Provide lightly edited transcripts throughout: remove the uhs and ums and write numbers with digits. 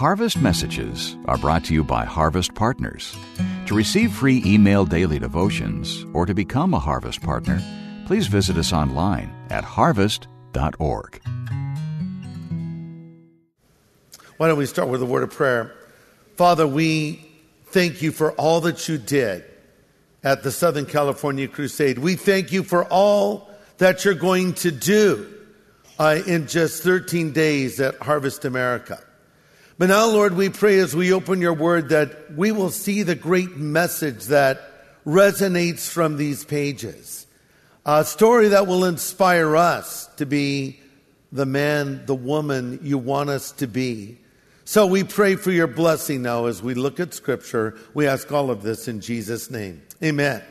Harvest Messages are brought to you by Harvest Partners. To receive free email daily devotions or to become a Harvest Partner, please visit us online at harvest.org. Why don't we start with a word of prayer? Father, we thank you for all that you did at the Southern California Crusade. We thank you for all that you're going to do in just 13 days at Harvest America. But now, Lord, we pray as we open your word that we will see the great message that resonates from these pages. A story that will inspire us to be the man, the woman you want us to be. So we pray for your blessing now as we look at Scripture. We ask all of this in Jesus' name. Amen.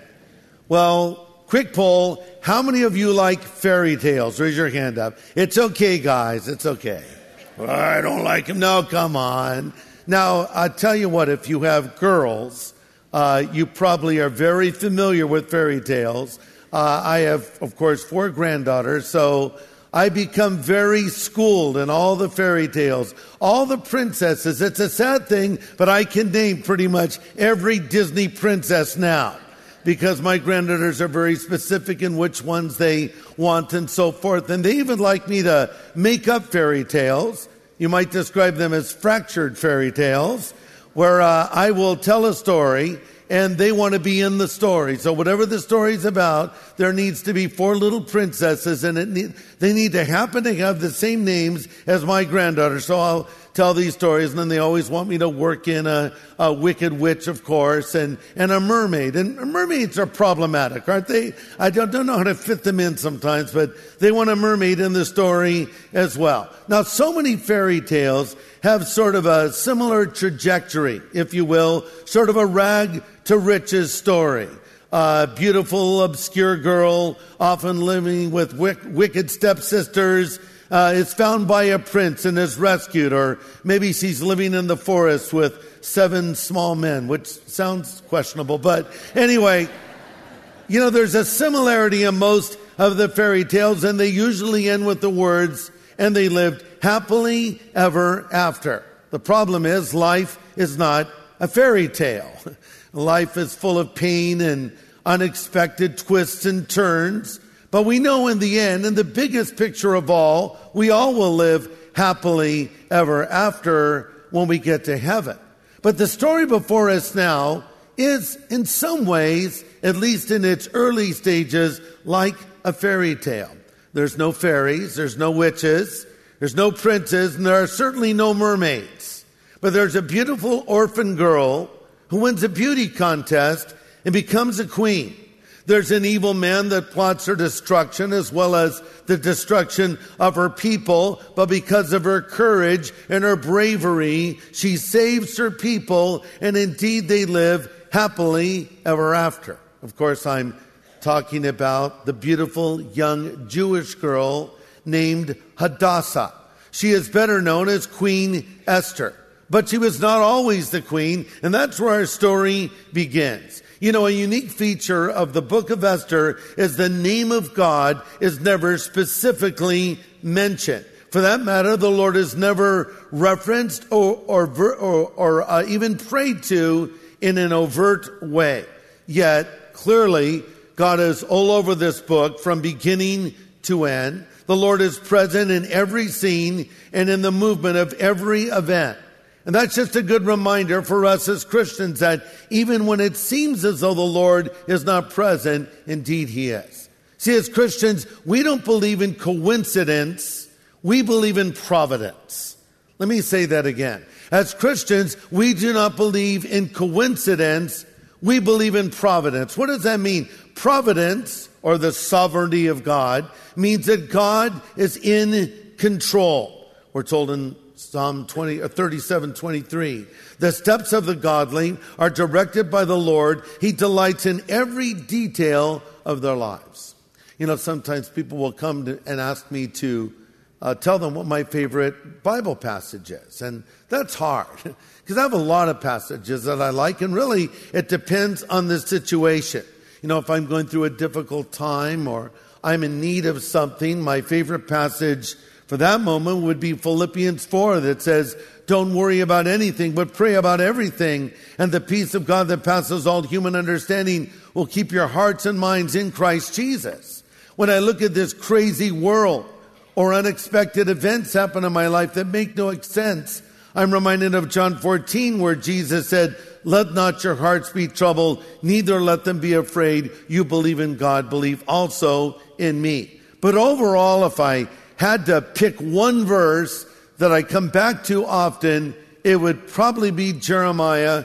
Well, quick poll. How many of you like fairy tales? Raise your hand up. It's okay, guys. It's okay. Well, I don't like them. No, come on. Now, I'll tell you what. If you have girls, you probably are very familiar with fairy tales. I have, of course, 4 granddaughters, so I become very schooled in all the fairy tales, all the princesses. It's a sad thing, but I can name pretty much every Disney princess now because my granddaughters are very specific in which ones they want and so forth. And they even like me to make up fairy tales. You might describe them as fractured fairy tales, where I will tell a story and they want to be in the story. So whatever the story's about, there needs to be 4 little princesses, and they need to happen to have the same names as my granddaughter. So I'll tell these stories, and then they always want me to work in a wicked witch, of course, and a mermaid. And mermaids are problematic, aren't they? I don't know how to fit them in sometimes, but they want a mermaid in the story as well. Now, so many fairy tales have sort of a similar trajectory, if you will, sort of a rag to riches story. Beautiful, obscure girl, often living with wicked stepsisters, is found by a prince and is rescued. Or maybe she's living in the forest with 7 small men, which sounds questionable. But anyway, you know, there's a similarity in most of the fairy tales, and they usually end with the words, and they lived happily ever after. The problem is life is not a fairy tale. Life is full of pain and unexpected twists and turns. But we know in the end, in the biggest picture of all, we all will live happily ever after when we get to heaven. But the story before us now is in some ways, at least in its early stages, like a fairy tale. There's no fairies, there's no witches, there's no princes, and there are certainly no mermaids. But there's a beautiful orphan girl who wins a beauty contest and becomes a queen. There's an evil man that plots her destruction as well as the destruction of her people. But because of her courage and her bravery, she saves her people, and indeed they live happily ever after. Of course, I'm talking about the beautiful young Jewish girl named Hadassah. She is better known as Queen Esther. But she was not always the queen, and that's where our story begins. You know, a unique feature of the book of Esther is the name of God is never specifically mentioned. For that matter, the Lord is never referenced or even prayed to in an overt way. Yet, clearly, God is all over this book from beginning to end. The Lord is present in every scene and in the movement of every event. And that's just a good reminder for us as Christians that even when it seems as though the Lord is not present, indeed He is. See, as Christians, we don't believe in coincidence. We believe in providence. Let me say that again. As Christians, we do not believe in coincidence. We believe in providence. What does that mean? Providence, or the sovereignty of God, means that God is in control. We're told in Psalm 37:23, the steps of the godly are directed by the Lord. He delights in every detail of their lives. You know, sometimes people will come and ask me to tell them what my favorite Bible passage is. And that's hard because I have a lot of passages that I like, and really it depends on the situation. You know, if I'm going through a difficult time or I'm in need of something, my favorite passage for that moment would be Philippians 4 that says, don't worry about anything, but pray about everything. And the peace of God that passes all human understanding will keep your hearts and minds in Christ Jesus. When I look at this crazy world or unexpected events happen in my life that make no sense, I'm reminded of John 14 where Jesus said, "Let not your hearts be troubled, neither let them be afraid. You believe in God, believe also in me." But overall, if I had to pick one verse that I come back to often, it would probably be Jeremiah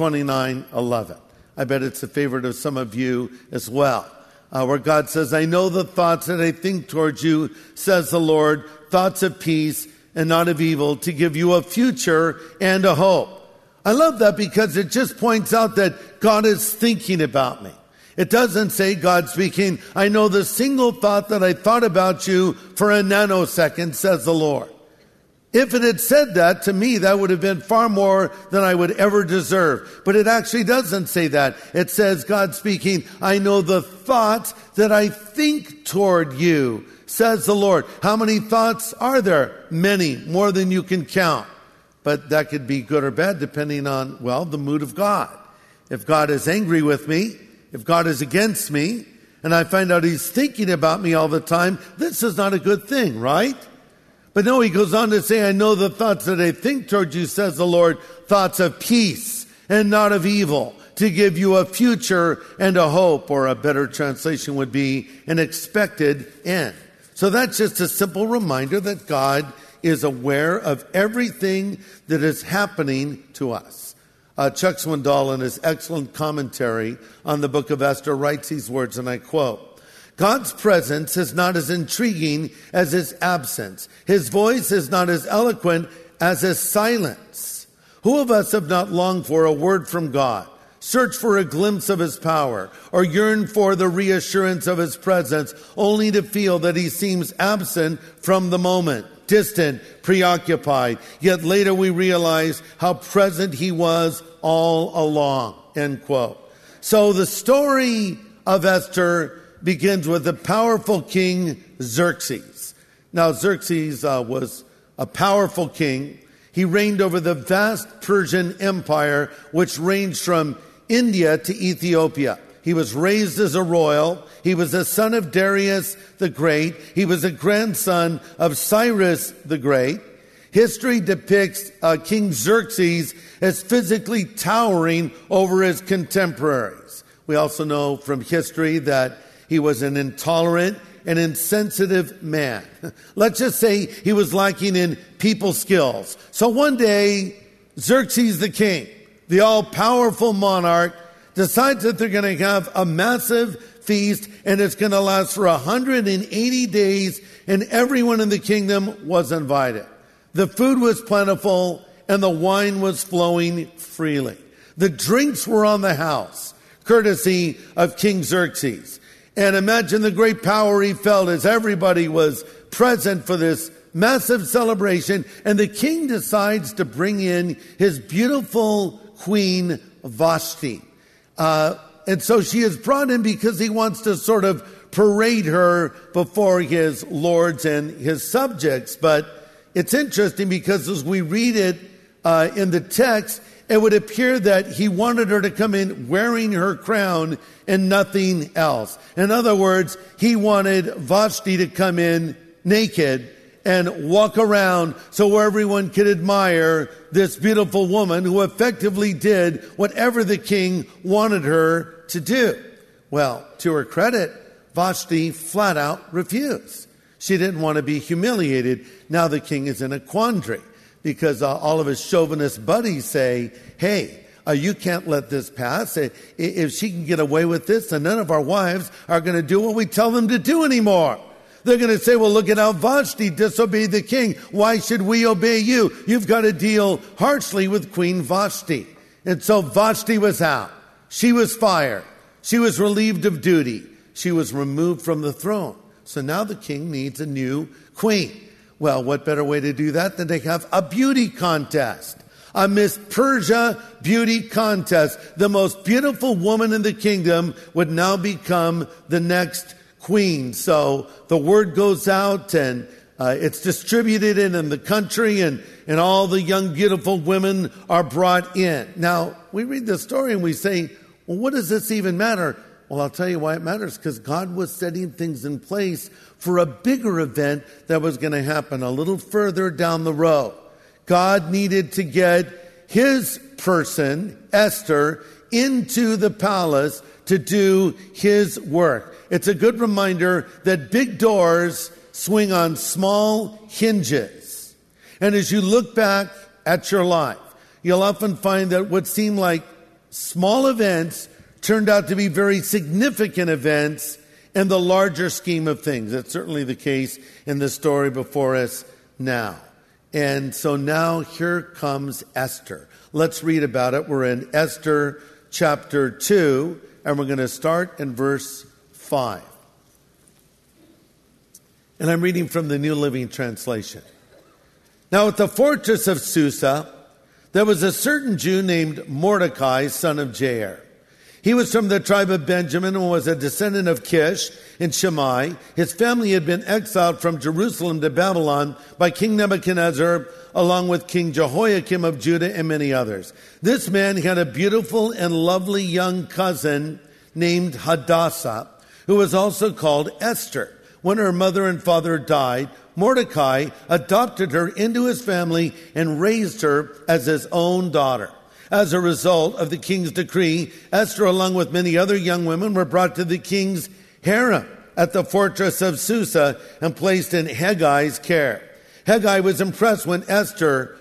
29:11. I bet it's a favorite of some of you as well, where God says, "I know the thoughts that I think towards you, says the Lord, thoughts of peace and not of evil, to give you a future and a hope." I love that because it just points out that God is thinking about me. It doesn't say God speaking, "I know the single thought that I thought about you for a nanosecond, says the Lord." If it had said that, to me, that would have been far more than I would ever deserve. But it actually doesn't say that. It says, God speaking, "I know the thoughts that I think toward you, says the Lord." How many thoughts are there? Many, more than you can count. But that could be good or bad depending on, well, the mood of God. If God is angry with me, if God is against me, and I find out He's thinking about me all the time, this is not a good thing, right? But no, He goes on to say, "I know the thoughts that I think toward you, says the Lord, thoughts of peace and not of evil, to give you a future and a hope," or a better translation would be an expected end. So that's just a simple reminder that God is aware of everything that is happening to us. Chuck Swindoll, in his excellent commentary on the book of Esther, writes these words, and I quote, "God's presence is not as intriguing as His absence. His voice is not as eloquent as His silence. Who of us have not longed for a word from God, searched for a glimpse of His power, or yearned for the reassurance of His presence, only to feel that He seems absent from the moment, distant, preoccupied, yet later we realize how present He was all along," end quote. So the story of Esther begins with the powerful king Xerxes. Now, Xerxes was a powerful king. He reigned over the vast Persian Empire, which ranged from India to Ethiopia. He was raised as a royal. He was the son of Darius the Great. He was a grandson of Cyrus the Great. History depicts King Xerxes as physically towering over his contemporaries. We also know from history that he was an intolerant and insensitive man. Let's just say he was lacking in people skills. So one day, Xerxes the king, the all-powerful monarch, decides that they're going to have a massive feast, and it's going to last for 180 days, and everyone in the kingdom was invited. The food was plentiful, and the wine was flowing freely. The drinks were on the house, courtesy of King Xerxes. And imagine the great power he felt as everybody was present for this massive celebration. And the king decides to bring in his beautiful queen, Vashti. And so she is brought in because he wants to sort of parade her before his lords and his subjects. But it's interesting because as we read it in the text, it would appear that he wanted her to come in wearing her crown and nothing else. In other words, he wanted Vashti to come in naked and walk around so everyone could admire this beautiful woman who effectively did whatever the king wanted her to do. Well, to her credit, Vashti flat out refused. She didn't want to be humiliated. Now the king is in a quandary, because all of his chauvinist buddies say, hey, you can't let this pass. If she can get away with this, then none of our wives are going to do what we tell them to do anymore. They're going to say, well, look at how Vashti disobeyed the king. Why should we obey you? You've got to deal harshly with Queen Vashti. And so Vashti was out. She was fired. She was relieved of duty. She was removed from the throne. So now the king needs a new queen. Well, what better way to do that than to have a beauty contest? A Miss Persia beauty contest. The most beautiful woman in the kingdom would now become the next queen. So the word goes out, and it's distributed in the country, and all the young, beautiful women are brought in. Now, we read the story and we say, well, what does this even matter? Well, I'll tell you why it matters, because God was setting things in place for a bigger event that was going to happen a little further down the road. God needed to get his person, Esther, into the palace to do his work. It's a good reminder that big doors swing on small hinges. And as you look back at your life, you'll often find that what seemed like small events turned out to be very significant events in the larger scheme of things. That's certainly the case in the story before us now. And so now here comes Esther. Let's read about it. We're in Esther chapter 2, and we're going to start in verse 5. And I'm reading from the New Living Translation. Now at the fortress of Susa, there was a certain Jew named Mordecai, son of Jair. He was from the tribe of Benjamin and was a descendant of Kish and Shimei. His family had been exiled from Jerusalem to Babylon by King Nebuchadnezzar, along with King Jehoiakim of Judah and many others. This man had a beautiful and lovely young cousin named Hadassah, who was also called Esther. When her mother and father died, Mordecai adopted her into his family and raised her as his own daughter. As a result of the king's decree, Esther, along with many other young women, were brought to the king's harem at the fortress of Susa and placed in Heggai's care. Heggai was impressed with Esther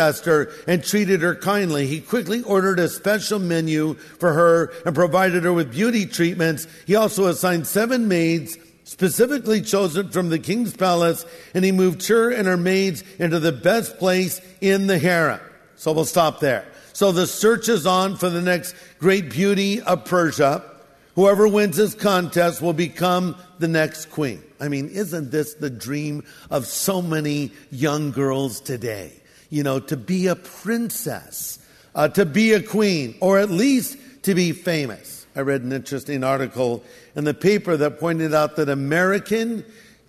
and treated her kindly. He quickly ordered a special menu for her and provided her with beauty treatments. He also assigned 7 maids specifically chosen from the king's palace, and he moved her and her maids into the best place in the harem. So we'll stop there. So the search is on for the next great beauty of Persia. Whoever wins this contest will become the next queen. I mean, isn't this the dream of so many young girls today? You know, to be a princess, to be a queen, or at least to be famous. I read an interesting article in the paper that pointed out that American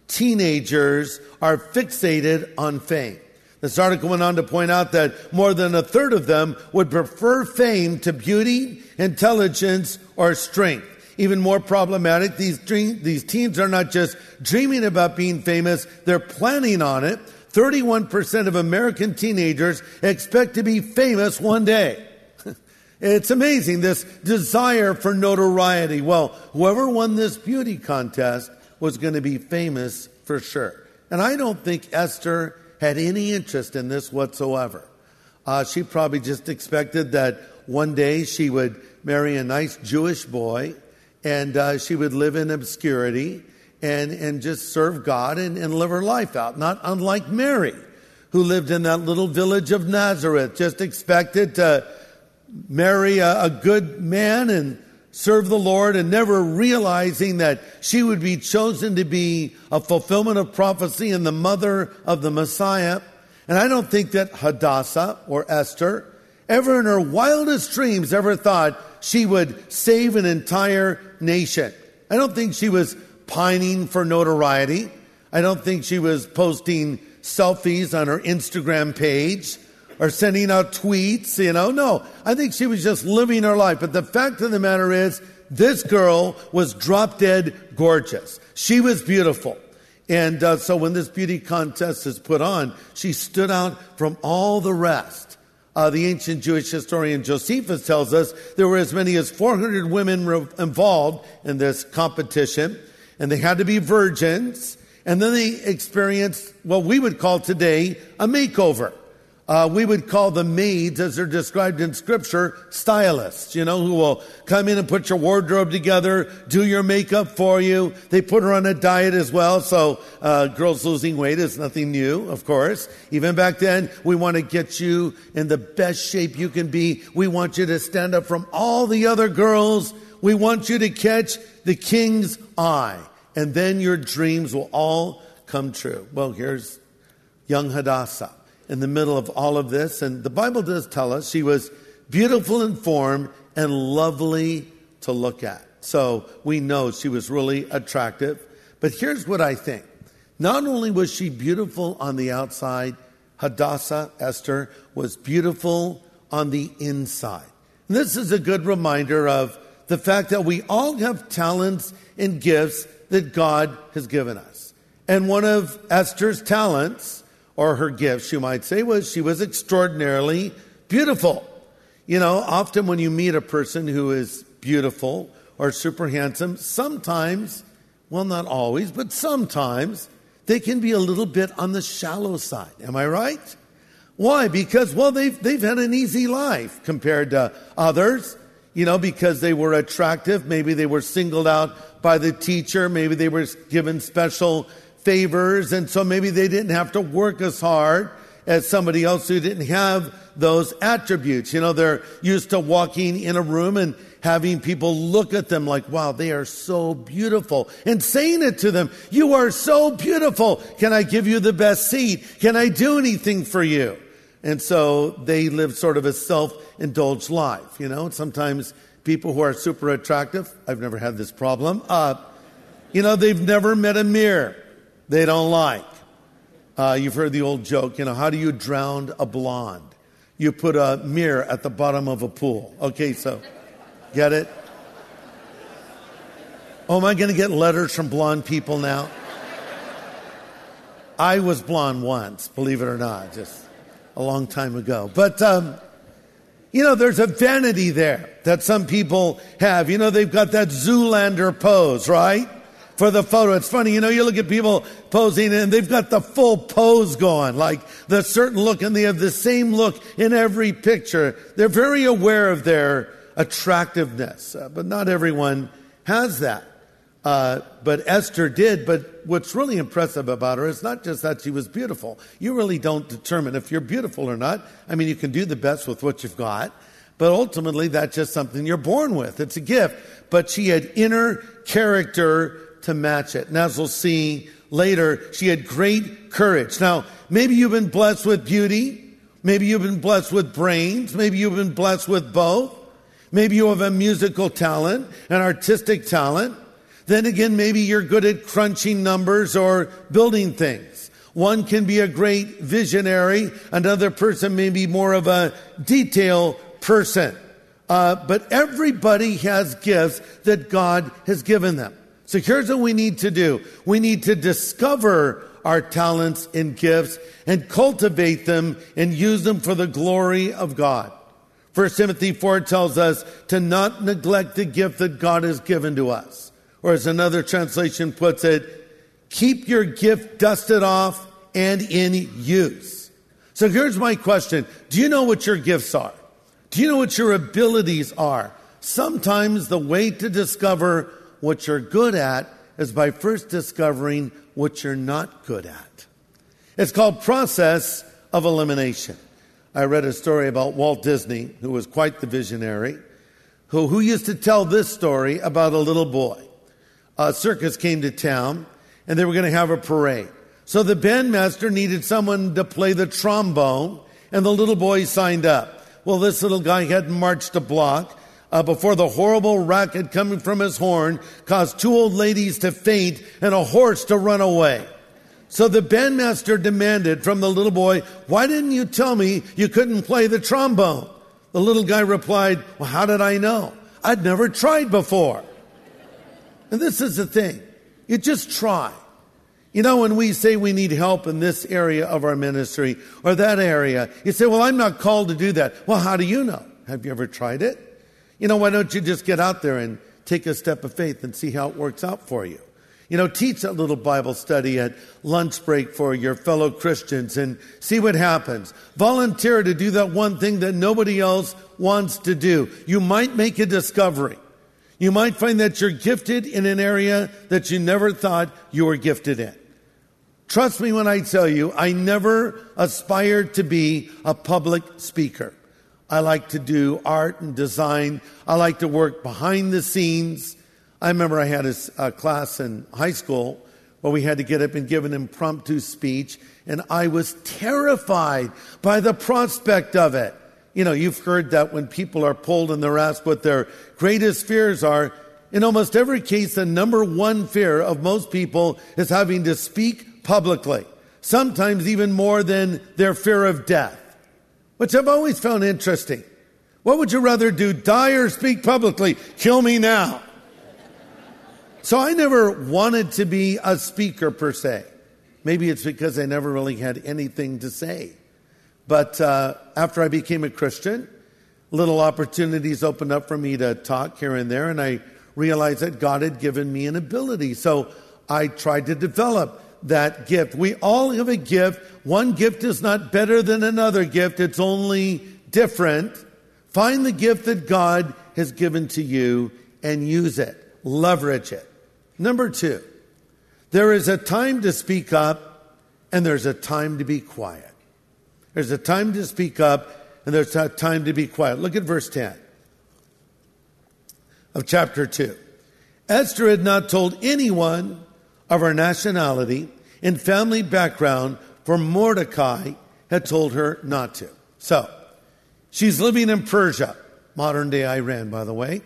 teenagers are fixated on fame. This article went on to point out that more than a third of them would prefer fame to beauty, intelligence, or strength. Even more problematic, these teens are not just dreaming about being famous, they're planning on it. 31% of American teenagers expect to be famous one day. It's amazing, this desire for notoriety. Well, whoever won this beauty contest was going to be famous for sure. And I don't think Esther had any interest in this whatsoever. She probably just expected that one day she would marry a nice Jewish boy, and she would live in obscurity and just serve God and live her life out. Not unlike Mary, who lived in that little village of Nazareth, just expected to marry a good man and serve the Lord, and never realizing that she would be chosen to be a fulfillment of prophecy and the mother of the Messiah. And I don't think that Hadassah or Esther ever in her wildest dreams ever thought she would save an entire nation. I don't think she was pining for notoriety. I don't think she was posting selfies on her Instagram page or sending out tweets, No, I think she was just living her life. But the fact of the matter is, this girl was drop dead gorgeous. She was beautiful. And so when this beauty contest is put on, she stood out from all the rest. The ancient Jewish historian Josephus tells us there were as many as 400 women involved in this competition, and they had to be virgins. And then they experienced what we would call today a makeover. We would call the maids, as they're described in Scripture, stylists, who will come in and put your wardrobe together, do your makeup for you. They put her on a diet as well, so girls losing weight is nothing new, of course. Even back then, we want to get you in the best shape you can be. We want you to stand up from all the other girls. We want you to catch the king's eye, and then your dreams will all come true. Well, here's young Hadassah in the middle of all of this. And the Bible does tell us she was beautiful in form and lovely to look at. So we know she was really attractive. But here's what I think. Not only was she beautiful on the outside, Hadassah, Esther, was beautiful on the inside. And this is a good reminder of the fact that we all have talents and gifts that God has given us. And one of Esther's talents, or her gifts, you might say, was she was extraordinarily beautiful. You know, often when you meet a person who is beautiful or super handsome, sometimes, well, not always, but sometimes they can be a little bit on the shallow side. Am I right? Why? Because, well, they've had an easy life compared to others. You know, because they were attractive. Maybe they were singled out by the teacher. Maybe they were given special favors. And so maybe they didn't have to work as hard as somebody else who didn't have those attributes. You know, they're used to walking in a room and having people look at them like, wow, they are so beautiful. And saying it to them, you are so beautiful. Can I give you the best seat? Can I do anything for you? And so they live sort of a self-indulged life, you know. Sometimes people who are super attractive, I've never had this problem, you know, they've never met a mirror they don't like. You've heard the old joke, you know, how do you drown a blonde? You put a mirror at the bottom of a pool. Okay, so, get it? Oh, am I going to get letters from blonde people now? I was blonde once, believe it or not, just a long time ago. But, you know, there's a vanity there that some people have. You know, they've got that Zoolander pose, right? For the photo. It's funny, you know, you look at people posing and they've got the full pose going, like the certain look, and they have the same look in every picture. They're very aware of their attractiveness, but not everyone has that. But Esther did. But what's really impressive about her is not just that she was beautiful. You really don't determine if you're beautiful or not. I mean, you can do the best with what you've got, but ultimately that's just something you're born with. It's a gift. But she had inner character to match it. And as we'll see later, she had great courage. Now, maybe you've been blessed with beauty. Maybe you've been blessed with brains. Maybe you've been blessed with both. Maybe you have a musical talent, an artistic talent. Then again, maybe you're good at crunching numbers or building things. One can be a great visionary. Another person may be more of a detail person. But everybody has gifts that God has given them. So here's what we need to do. We need to discover our talents and gifts and cultivate them and use them for the glory of God. 1 Timothy 4 tells us to not neglect the gift that God has given to us. Or as another translation puts it, keep your gift dusted off and in use. So here's my question. Do you know what your gifts are? Do you know what your abilities are? Sometimes the way to discover what you're good at is by first discovering what you're not good at. It's called process of elimination. I read a story about Walt Disney, who was quite the visionary, who used to tell this story about a little boy. A circus came to town, and they were going to have a parade. So the bandmaster needed someone to play the trombone, and the little boy signed up. Well, this little guy hadn't marched a block before the horrible racket coming from his horn caused two old ladies to faint and a horse to run away. So the bandmaster demanded from the little boy, "Why didn't you tell me you couldn't play the trombone?" The little guy replied, "Well, how did I know? I'd never tried before." And this is the thing. You just try. You know, when we say we need help in this area of our ministry or that area, you say, "Well, I'm not called to do that." Well, how do you know? Have you ever tried it? You know, why don't you just get out there and take a step of faith and see how it works out for you? You know, teach that little Bible study at lunch break for your fellow Christians and see what happens. Volunteer to do that one thing that nobody else wants to do. You might make a discovery. You might find that you're gifted in an area that you never thought you were gifted in. Trust me when I tell you, I never aspired to be a public speaker. I like to do art and design. I like to work behind the scenes. I remember I had a class in high school where we had to get up and give an impromptu speech, and I was terrified by the prospect of it. You know, you've heard that when people are pulled and they're asked what their greatest fears are, in almost every case, the number one fear of most people is having to speak publicly, sometimes even more than their fear of death, which I've always found interesting. What would you rather do, die or speak publicly? Kill me now. So I never wanted to be a speaker per se. Maybe it's because I never really had anything to say. But after I became a Christian, little opportunities opened up for me to talk here and there, and I realized that God had given me an ability. So I tried to develop that gift. We all have a gift. One gift is not better than another gift. It's only different. Find the gift that God has given to you and use it. Leverage it. Number 2, there is a time to speak up and there's a time to be quiet. There's a time to speak up and there's a time to be quiet. Look at verse 10 of chapter 2. Esther had not told anyone of her nationality and family background, for Mordecai had told her not to. So, she's living in Persia, modern day Iran, by the way.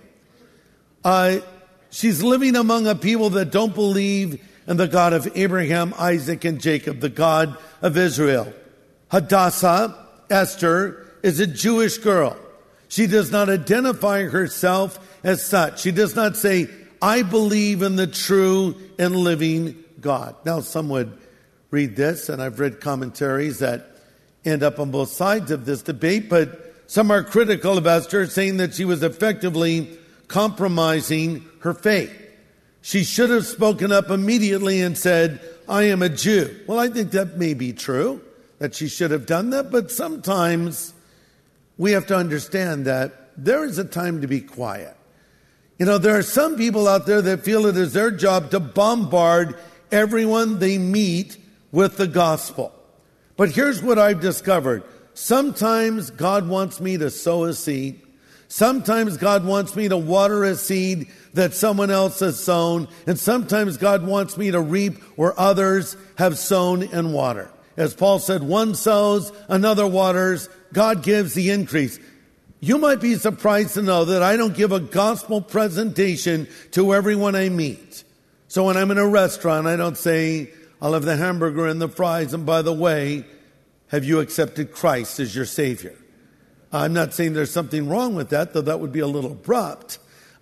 She's living among a people that don't believe in the God of Abraham, Isaac, and Jacob, the God of Israel. Hadassah, Esther, is a Jewish girl. She does not identify herself as such. She does not say, I believe in the true and living God. Now, some would read this, and I've read commentaries that end up on both sides of this debate, but some are critical of Esther, saying that she was effectively compromising her faith. She should have spoken up immediately and said, I am a Jew. Well, I think that may be true, that she should have done that, but sometimes we have to understand that there is a time to be quiet. You know, there are some people out there that feel it is their job to bombard everyone they meet with the gospel. But here's what I've discovered. Sometimes God wants me to sow a seed. Sometimes God wants me to water a seed that someone else has sown. And sometimes God wants me to reap where others have sown and watered. As Paul said, one sows, another waters, God gives the increase. You might be surprised to know that I don't give a gospel presentation to everyone I meet. So when I'm in a restaurant, I don't say, I'll have the hamburger and the fries, and by the way, have you accepted Christ as your Savior? I'm not saying there's something wrong with that, though that would be a little abrupt.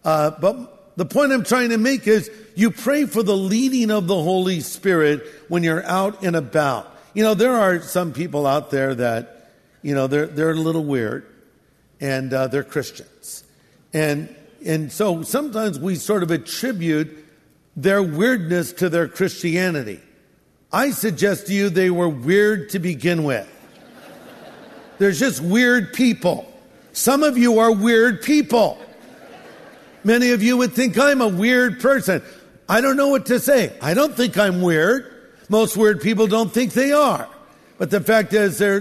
But the point I'm trying to make is you pray for the leading of the Holy Spirit when you're out and about. You know, there are some people out there that, you know, they're a little weird, and they're Christians. And so sometimes we sort of attribute their weirdness to their Christianity. I suggest to you they were weird to begin with. There's just weird people. Some of you are weird people. Many of you would think I'm a weird person. I don't know what to say. I don't think I'm weird. Most weird people don't think they are. But the fact is they're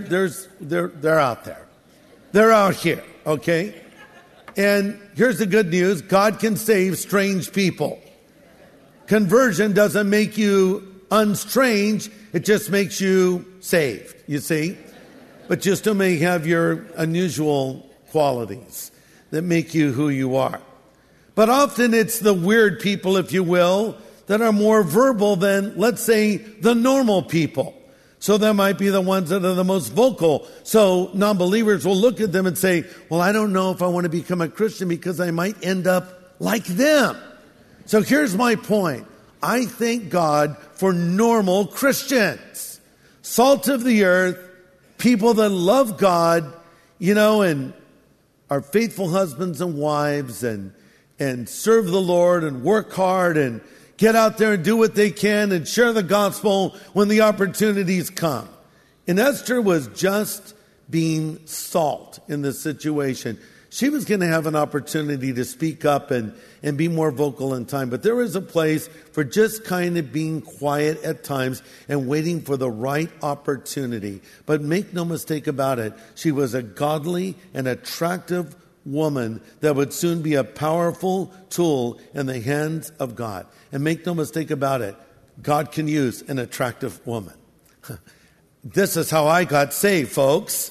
out there. They're out here, okay? And here's the good news. God can save strange people. Conversion doesn't make you unstrange. It just makes you saved, you see? But you still may have your unusual qualities that make you who you are. But often it's the weird people, if you will, that are more verbal than, let's say, the normal people. So that might be the ones that are the most vocal. So non-believers will look at them and say, well, I don't know if I want to become a Christian because I might end up like them. So here's my point. I thank God for normal Christians. Salt of the earth, people that love God, you know, and are faithful husbands and wives and serve the Lord and work hard and get out there and do what they can and share the gospel when the opportunities come. And Esther was just being salt in this situation. She was going to have an opportunity to speak up and be more vocal in time. But there is a place for just kind of being quiet at times and waiting for the right opportunity. But make no mistake about it, she was a godly and attractive woman that would soon be a powerful tool in the hands of God. And make no mistake about it, God can use an attractive woman. This is how I got saved, folks.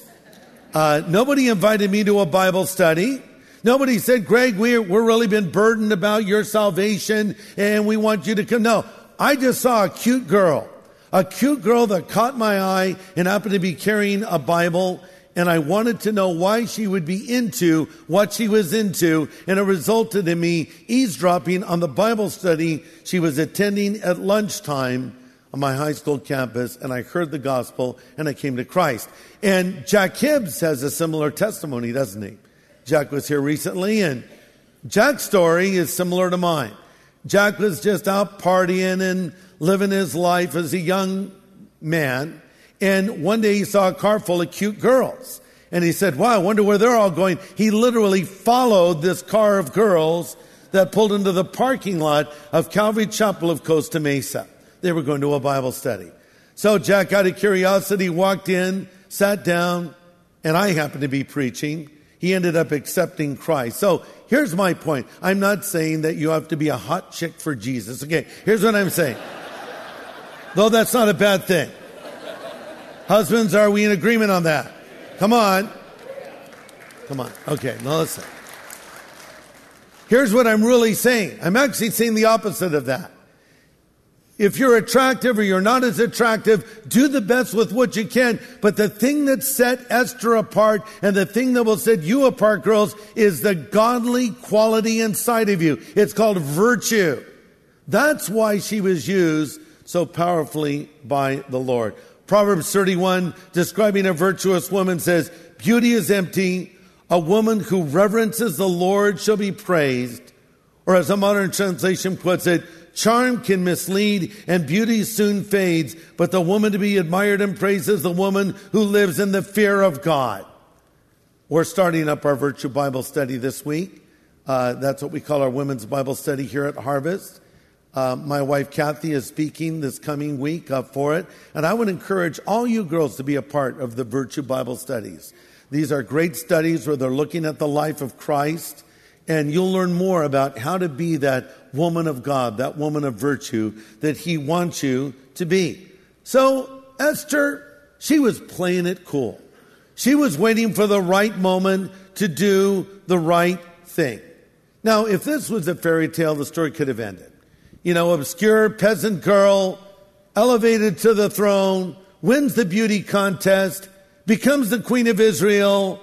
Nobody invited me to a Bible study. Nobody said, Greg, we're really been burdened about your salvation and we want you to come. No, I just saw a cute girl. A cute girl that caught my eye and happened to be carrying a Bible, and I wanted to know why she would be into what she was into, and it resulted in me eavesdropping on the Bible study she was attending at lunchtime on my high school campus, and I heard the gospel, and I came to Christ. And Jack Hibbs has a similar testimony, doesn't he? Jack was here recently, and Jack's story is similar to mine. Jack was just out partying and living his life as a young man, and one day he saw a car full of cute girls. And he said, wow, I wonder where they're all going. He literally followed this car of girls that pulled into the parking lot of Calvary Chapel of Costa Mesa. They were going to a Bible study. So Jack, out of curiosity, walked in, sat down, and I happened to be preaching. He ended up accepting Christ. So here's my point. I'm not saying that you have to be a hot chick for Jesus. Okay, here's what I'm saying. Though that's not a bad thing. Husbands, are we in agreement on that? Come on. Come on. Okay, now listen. Here's what I'm really saying. I'm actually saying the opposite of that. If you're attractive or you're not as attractive, do the best with what you can. But the thing that set Esther apart and the thing that will set you apart, girls, is the godly quality inside of you. It's called virtue. That's why she was used so powerfully by the Lord. Proverbs 31, describing a virtuous woman, says, beauty is empty. A woman who reverences the Lord shall be praised. Or as a modern translation puts it, charm can mislead and beauty soon fades, but the woman to be admired and praised is the woman who lives in the fear of God. We're starting up our Virtue Bible study this week. That's what we call our women's Bible study here at Harvest. My wife Kathy is speaking this coming week for it. And I would encourage all you girls to be a part of the Virtue Bible studies. These are great studies where they're looking at the life of Christ. And you'll learn more about how to be that woman of God, that woman of virtue that He wants you to be. So Esther, she was playing it cool. She was waiting for the right moment to do the right thing. Now, if this was a fairy tale, the story could have ended. You know, obscure peasant girl, elevated to the throne, wins the beauty contest, becomes the queen of Israel,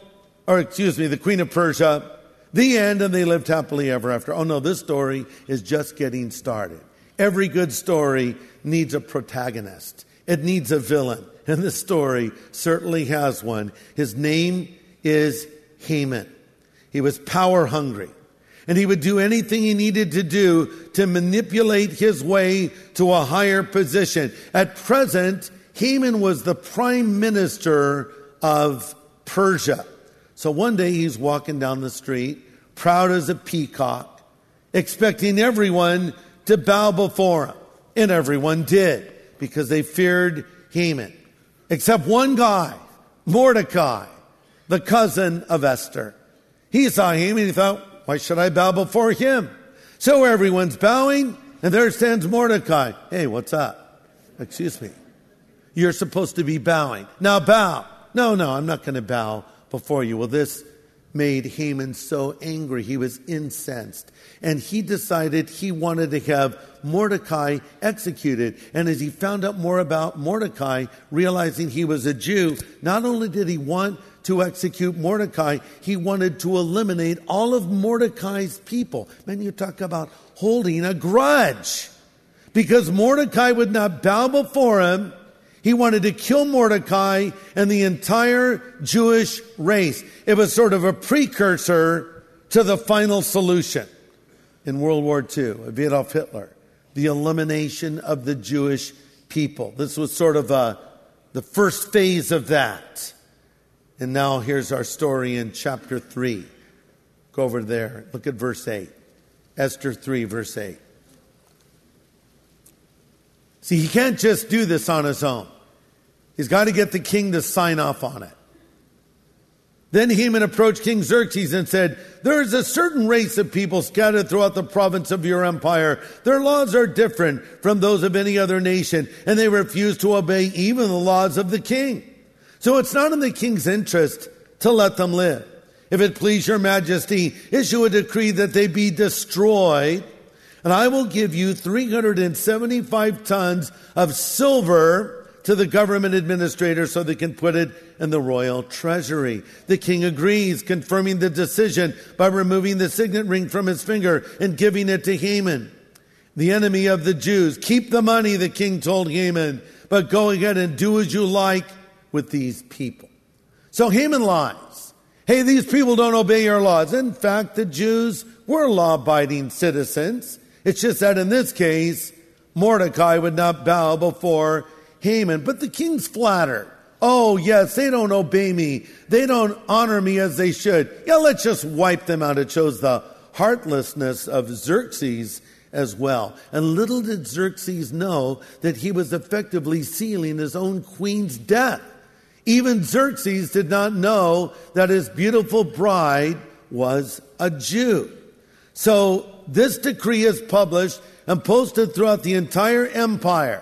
the queen of Persia. The end, and they lived happily ever after. Oh no, this story is just getting started. Every good story needs a protagonist. It needs a villain. And this story certainly has one. His name is Haman. He was power hungry. And he would do anything he needed to do to manipulate his way to a higher position. At present, Haman was the prime minister of Persia. So one day he's walking down the street, proud as a peacock, expecting everyone to bow before him. And everyone did, because they feared Haman. Except one guy, Mordecai, the cousin of Esther. He saw Haman and he thought, why should I bow before him? So everyone's bowing, and there stands Mordecai. Hey, what's up? Excuse me. You're supposed to be bowing. Now bow. No, I'm not going to bow before you. Well, this made Haman so angry. He was incensed. And he decided he wanted to have Mordecai executed. And as he found out more about Mordecai, realizing he was a Jew, not only did he want to execute Mordecai, he wanted to eliminate all of Mordecai's people. Man, you talk about holding a grudge. Because Mordecai would not bow before him, he wanted to kill Mordecai and the entire Jewish race. It was sort of a precursor to the final solution in World War II of Adolf Hitler, the elimination of the Jewish people. This was sort of the first phase of that. And now here's our story in chapter 3. Go over there. Look at verse 8. Esther 3, verse 8. See, he can't just do this on his own. He's got to get the king to sign off on it. Then Haman approached King Xerxes and said, there is a certain race of people scattered throughout the province of your empire. Their laws are different from those of any other nation, and they refuse to obey even the laws of the king. So it's not in the king's interest to let them live. If it please your majesty, issue a decree that they be destroyed. And I will give you 375 tons of silver to the government administrator so they can put it in the royal treasury. The king agrees, confirming the decision by removing the signet ring from his finger and giving it to Haman, the enemy of the Jews. Keep the money, the king told Haman, but go ahead and do as you like with these people. So Haman lies. Hey, these people don't obey your laws. In fact, the Jews were law-abiding citizens. It's just that in this case, Mordecai would not bow before Haman. But the king's flattered. Oh, yes, they don't obey me. They don't honor me as they should. Yeah, let's just wipe them out. It shows the heartlessness of Xerxes as well. And little did Xerxes know that he was effectively sealing his own queen's death. Even Xerxes did not know that his beautiful bride was a Jew. So this decree is published and posted throughout the entire empire.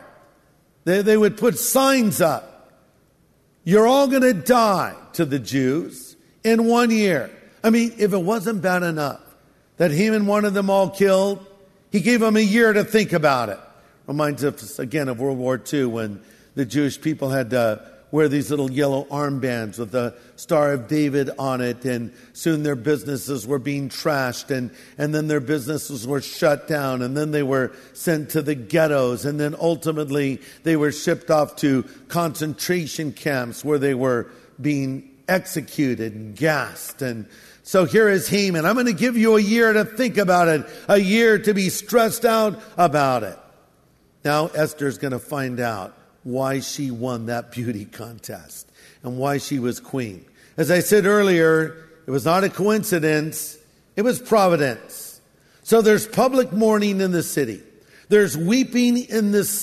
They would put signs up. You're all going to die to the Jews in 1 year. I mean, if it wasn't bad enough that Haman wanted them all killed, he gave them a year to think about it. Reminds us again of World War II when the Jewish people had to wear these little yellow armbands with the Star of David on it, and soon their businesses were being trashed, and then their businesses were shut down, and then they were sent to the ghettos, and then ultimately they were shipped off to concentration camps where they were being executed and gassed. And so here is Haman. I'm going to give you a year to think about it, a year to be stressed out about it. Now Esther's going to find out why she won that beauty contest and why she was queen. As I said earlier, it was not a coincidence, it was providence. So there's public mourning in the city. There's weeping in the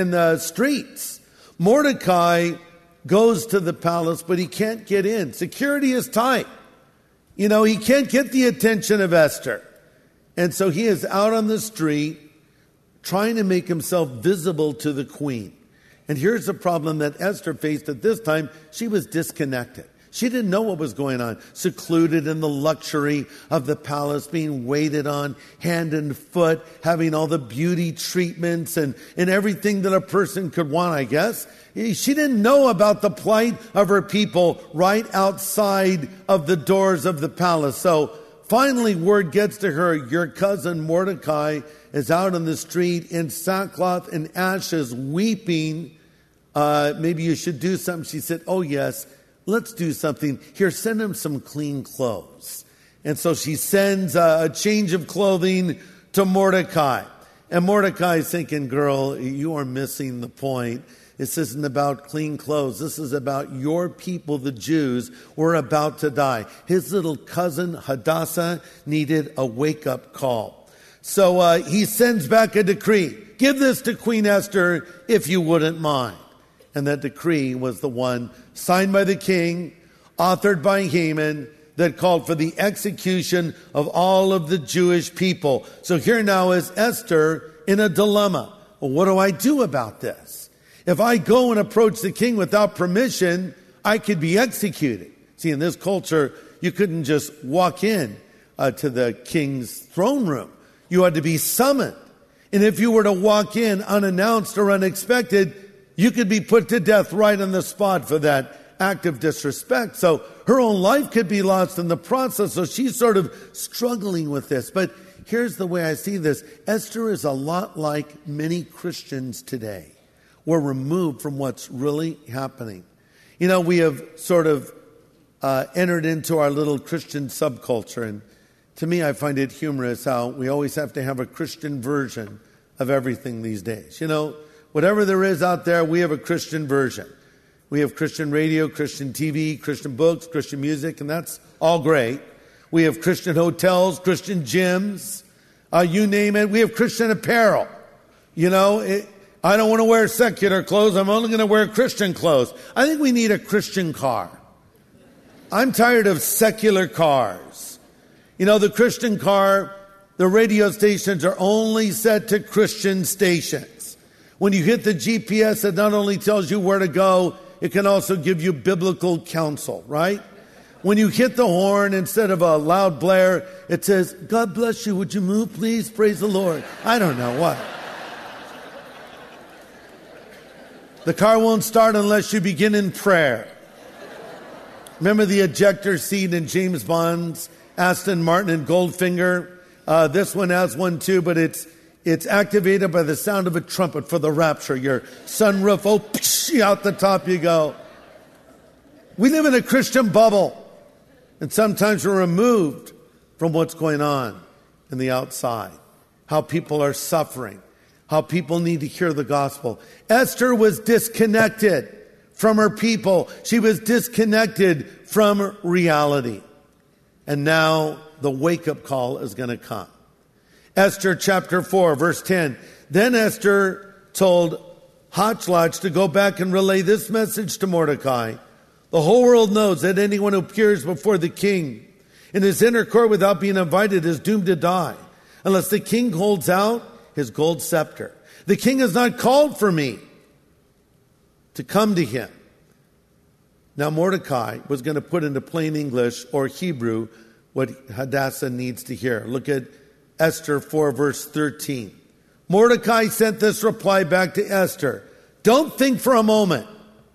streets. Mordecai goes to the palace, but he can't get in. Security is tight. You know, he can't get the attention of Esther. And so he is out on the street trying to make himself visible to the queen. And here's the problem that Esther faced at this time. She was disconnected. She didn't know what was going on. Secluded in the luxury of the palace, being waited on hand and foot, having all the beauty treatments and everything that a person could want, I guess. She didn't know about the plight of her people right outside of the doors of the palace. So finally word gets to her, your cousin Mordecai is out on the street in sackcloth and ashes, weeping. Maybe you should do something. She said, oh yes, let's do something. Here, send him some clean clothes. And so she sends a change of clothing to Mordecai. And Mordecai is thinking, girl, you are missing the point. This isn't about clean clothes. This is about your people, the Jews, were about to die. His little cousin, Hadassah, needed a wake-up call. So he sends back a decree. Give this to Queen Esther if you wouldn't mind. And that decree was the one signed by the king, authored by Haman, that called for the execution of all of the Jewish people. So here now is Esther in a dilemma. Well, what do I do about this? If I go and approach the king without permission, I could be executed. See, in this culture, you couldn't just walk in to the king's throne room. You had to be summoned. And if you were to walk in unannounced or unexpected, you could be put to death right on the spot for that act of disrespect. So her own life could be lost in the process. So she's sort of struggling with this. But here's the way I see this. Esther is a lot like many Christians today. We're removed from what's really happening. You know, we have sort of entered into our little Christian subculture. And to me, I find it humorous how we always have to have a Christian version of everything these days. You know, whatever there is out there, we have a Christian version. We have Christian radio, Christian TV, Christian books, Christian music, and that's all great. We have Christian hotels, Christian gyms, you name it. We have Christian apparel. You know, I don't want to wear secular clothes. I'm only going to wear Christian clothes. I think we need a Christian car. I'm tired of secular cars. You know, the Christian car, the radio stations are only set to Christian stations. When you hit the GPS, it not only tells you where to go, it can also give you biblical counsel, right? when you hit the horn, instead of a loud blare, it says, God bless you. Would you move, please? Praise the Lord. I don't know what. The car won't start unless you begin in prayer. Remember the ejector seat in James Bond's Aston Martin and Goldfinger? This one has one too, but it's activated by the sound of a trumpet for the rapture. Your sunroof, out the top you go. We live in a Christian bubble, and sometimes we're removed from what's going on in the outside, how people are suffering, how people need to hear the gospel. Esther was disconnected from her people. She was disconnected from reality. And now the wake-up call is going to come. Esther chapter 4, verse 10. Then Esther told Hachlatch to go back and relay this message to Mordecai. The whole world knows that anyone who appears before the king in his inner court without being invited is doomed to die, unless the king holds out his gold scepter. The king has not called for me to come to him. Now Mordecai was going to put into plain English or Hebrew what Hadassah needs to hear. Look at Esther 4, verse 13. Mordecai sent this reply back to Esther. Don't think for a moment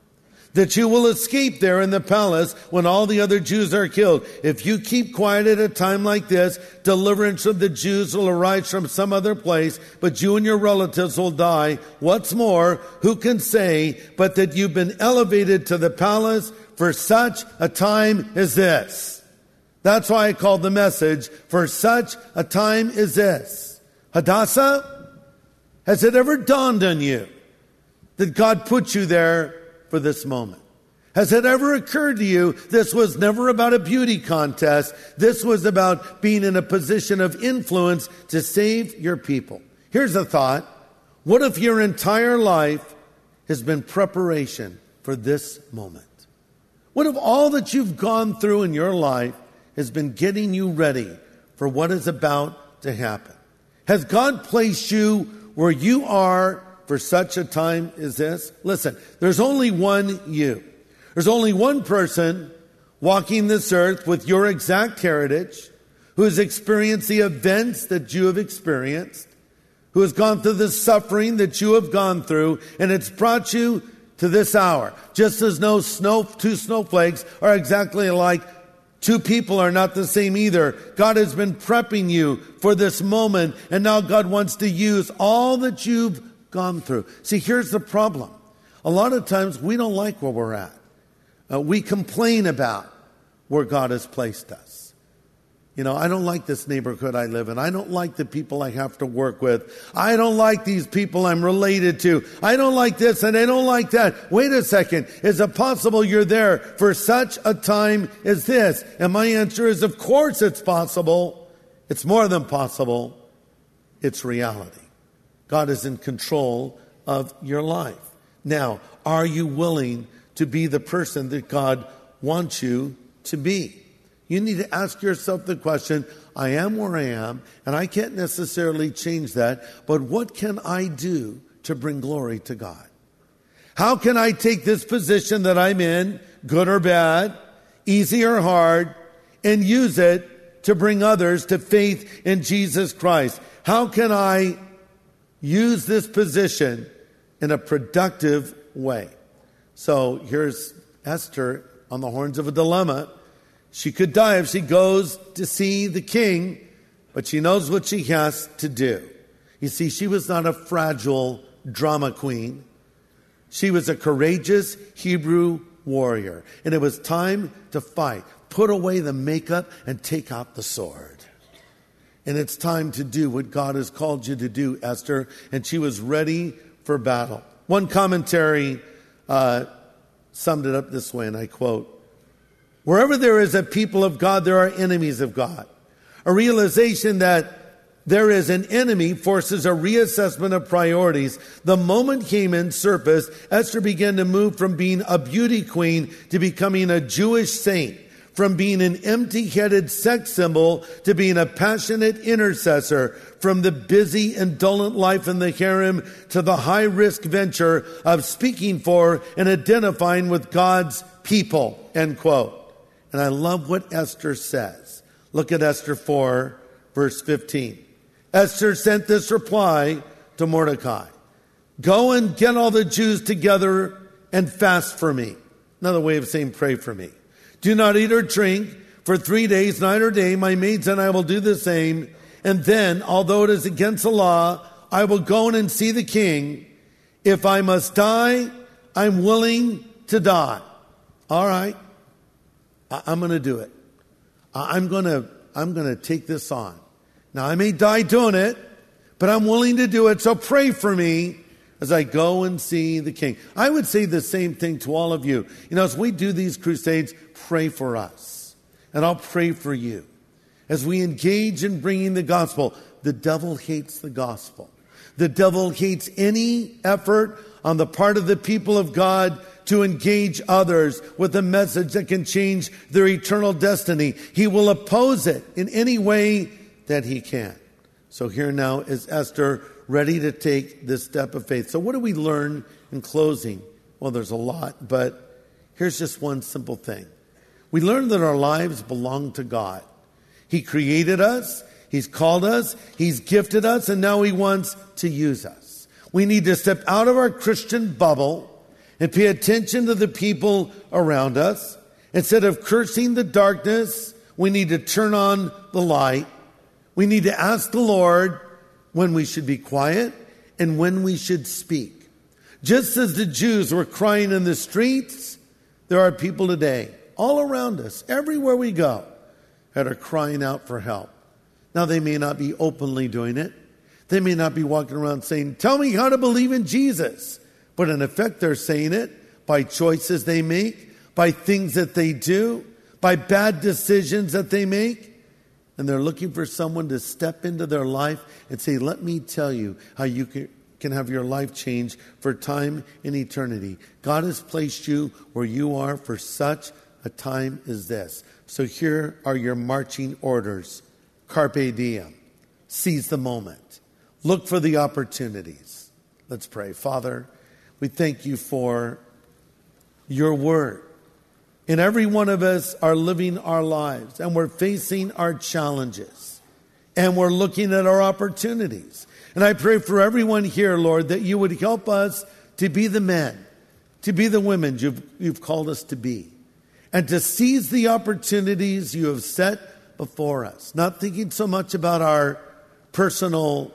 that you will escape there in the palace when all the other Jews are killed. If you keep quiet at a time like this, deliverance of the Jews will arise from some other place, but you and your relatives will die. What's more, who can say but that you've been elevated to the palace for such a time as this? That's why I called the message, for such a time as this. Hadassah, has it ever dawned on you that God put you there for this moment? Has it ever occurred to you this was never about a beauty contest? This was about being in a position of influence to save your people. Here's a thought. What if your entire life has been preparation for this moment? What if all that you've gone through in your life has been getting you ready for what is about to happen? Has God placed you where you are for such a time as this? Listen, there's only one you. There's only one person walking this earth with your exact heritage, who has experienced the events that you have experienced, who has gone through the suffering that you have gone through, and it's brought you to this hour. Just as two snowflakes are exactly alike, two people are not the same either. God has been prepping you for this moment, and now God wants to use all that you've gone through. See, here's the problem. A lot of times we don't like where we're at. We complain about where God has placed us. You know, I don't like this neighborhood I live in. I don't like the people I have to work with. I don't like these people I'm related to. I don't like this and I don't like that. Wait a second. Is it possible you're there for such a time as this? And my answer is, of course it's possible. It's more than possible. It's reality. God is in control of your life. Now, are you willing to be the person that God wants you to be? You need to ask yourself the question, I am where I am, and I can't necessarily change that, but what can I do to bring glory to God? How can I take this position that I'm in, good or bad, easy or hard, and use it to bring others to faith in Jesus Christ? How can I use this position in a productive way? So here's Esther on the horns of a dilemma. She could die if she goes to see the king, but she knows what she has to do. You see, she was not a fragile drama queen. She was a courageous Hebrew warrior. And it was time to fight. Put away the makeup and take out the sword. And it's time to do what God has called you to do, Esther. And she was ready for battle. One commentary summed it up this way, and I quote, wherever there is a people of God, there are enemies of God. A realization that there is an enemy forces a reassessment of priorities. The moment Haman surfaced, Esther began to move from being a beauty queen to becoming a Jewish saint, from being an empty-headed sex symbol to being a passionate intercessor, from the busy, indolent life in the harem to the high-risk venture of speaking for and identifying with God's people, end quote. And And I love what Esther says. Look at Esther 4, verse 15. Esther sent this reply to Mordecai. Go and get all the Jews together and fast for me. Another way of saying pray for me. Do not eat or drink for 3 days, night or day. My maids and I will do the same. And then, although it is against the law, I will go in and see the king. If I must die, I'm willing to die. All right. I'm going to do it. I'm going to take this on. Now, I may die doing it, but I'm willing to do it. So pray for me as I go and see the king. I would say the same thing to all of you. As we do these crusades, pray for us. And I'll pray for you. As we engage in bringing the gospel, the devil hates the gospel. The devil hates any effort on the part of the people of God to engage others with a message that can change their eternal destiny. He will oppose it in any way that he can. So here now is Esther ready to take this step of faith. So what do we learn in closing? Well, there's a lot, but here's just one simple thing. We learn that our lives belong to God. He created us, He's called us, He's gifted us, and now He wants to use us. We need to step out of our Christian bubble and pay attention to the people around us. Instead of cursing the darkness, we need to turn on the light. We need to ask the Lord when we should be quiet and when we should speak. Just as the Jews were crying in the streets, there are people today, all around us, everywhere we go, that are crying out for help. Now, they may not be openly doing it. They may not be walking around saying, tell me how to believe in Jesus. But in effect, they're saying it by choices they make, by things that they do, by bad decisions that they make. And they're looking for someone to step into their life and say, let me tell you how you can have your life change for time and eternity. God has placed you where you are for such a time as this. So here are your marching orders. Carpe diem. Seize the moment. Look for the opportunities. Let's pray. Father, we thank you for your word. And every one of us are living our lives, and we're facing our challenges, and we're looking at our opportunities. And I pray for everyone here, Lord, that you would help us to be the men, to be the women you've called us to be, and to seize the opportunities you have set before us, not thinking so much about our personal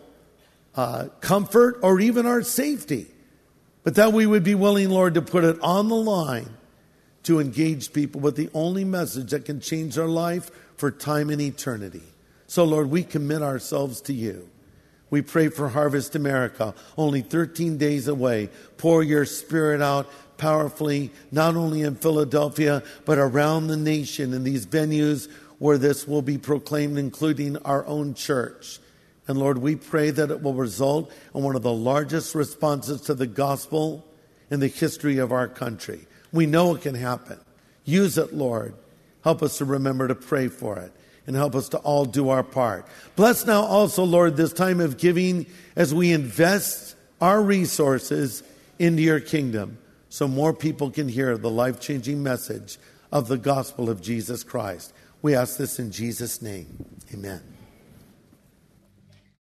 comfort or even our safety, but that we would be willing, Lord, to put it on the line to engage people with the only message that can change their life for time and eternity. So, Lord, we commit ourselves to you. We pray for Harvest America, only 13 days away. Pour your Spirit out powerfully, not only in Philadelphia, but around the nation in these venues where this will be proclaimed, including our own church. And Lord, we pray that it will result in one of the largest responses to the gospel in the history of our country. We know it can happen. Use it, Lord. Help us to remember to pray for it, and help us to all do our part. Bless now also, Lord, this time of giving as we invest our resources into your kingdom so more people can hear the life-changing message of the gospel of Jesus Christ. We ask this in Jesus' name. Amen.